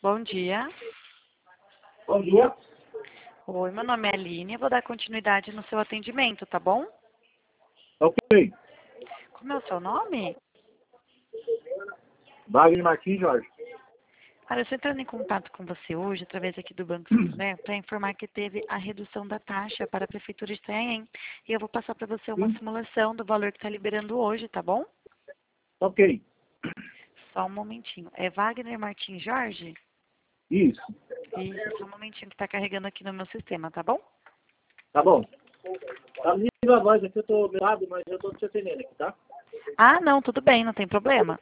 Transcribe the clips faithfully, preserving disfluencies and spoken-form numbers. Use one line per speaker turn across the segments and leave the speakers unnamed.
Bom dia.
Bom dia.
Oi, meu nome é Aline. Eu vou dar continuidade no seu atendimento, tá bom?
Ok.
Como é o seu nome?
Wagner Martins Jorge.
Olha, eu estou entrando em contato com você hoje, através aqui do Banco Santander, para informar que teve a redução da taxa para a Prefeitura de Itanhaém. E eu vou passar para você uma
Sim.
simulação do valor que está liberando hoje, tá bom?
Ok.
Só um momentinho. É Wagner Martins Jorge?
Isso.
Isso, só um momentinho que está carregando aqui no meu sistema, tá bom?
Tá bom. Tá me dando a voz aqui, eu tô mirado, mas eu tô te atendendo aqui, tá?
Ah, não, tudo bem, não tem problema.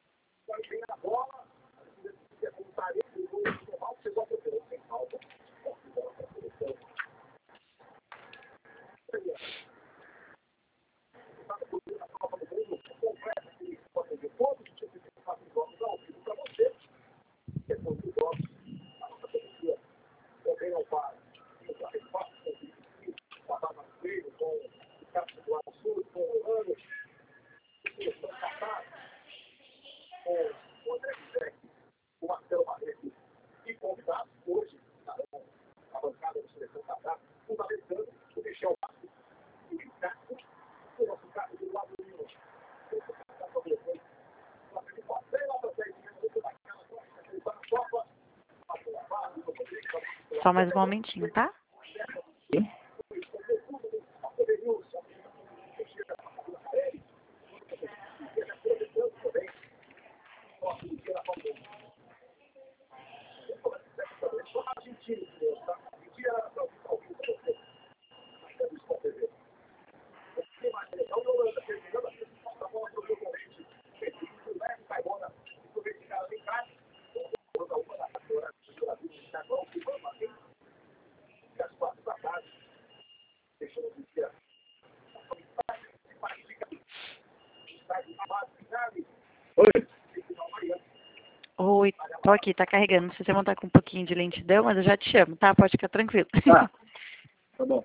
Só mais um momentinho, tá?
Sim. Oi.
Oi, tô aqui, tá carregando. Não sei se você vai estar com um pouquinho de lentidão, mas eu já te chamo, tá? Pode ficar tranquilo.
Tá. Tá bom.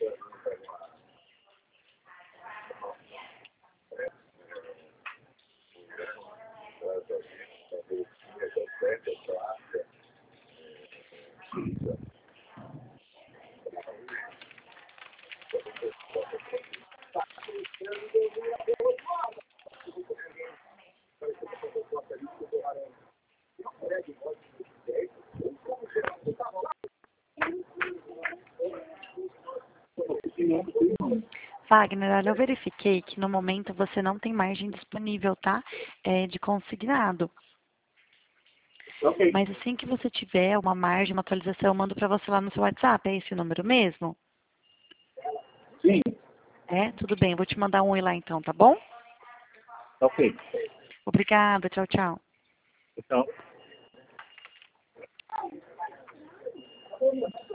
Wagner, olha, eu verifiquei que no momento você não tem margem disponível, tá? É, de consignado.
Ok.
Mas assim que você tiver uma margem, uma atualização, eu mando pra você lá no seu WhatsApp. É esse o número mesmo?
Sim.
É? Tudo bem, eu vou te mandar um oi lá então, tá bom?
Ok.
Obrigada, tchau, tchau.
Então.